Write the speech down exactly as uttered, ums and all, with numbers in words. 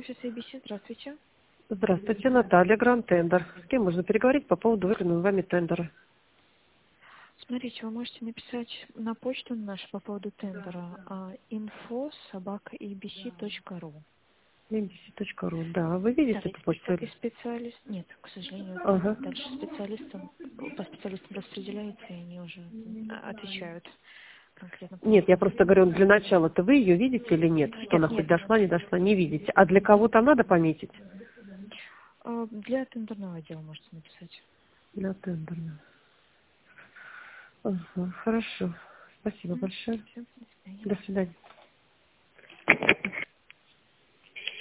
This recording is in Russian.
офис эй би си. Здравствуйте. Здравствуйте, Наталья, Гранд Тендер. С кем можно переговорить по поводу выигранного вами тендера? Смотрите, вы можете написать на почту нашу по поводу тендера info собака эй би си точка ру. эй би си точка ру. Да, вы видите Да, эту почту? и специалист... Нет, к сожалению, Ага. дальше специалистам, по специалистам распределяется, и они уже отвечают конкретно по Нет, я вопросам. просто говорю, для начала-то вы ее видите или нет? Что она Нет, хоть нет. дошла, не дошла, не видите. А для кого-то надо пометить? А, Для тендерного отдела можете написать. Для тендерного. Ага, хорошо. Спасибо М, большое. всё, до свидания. До свидания.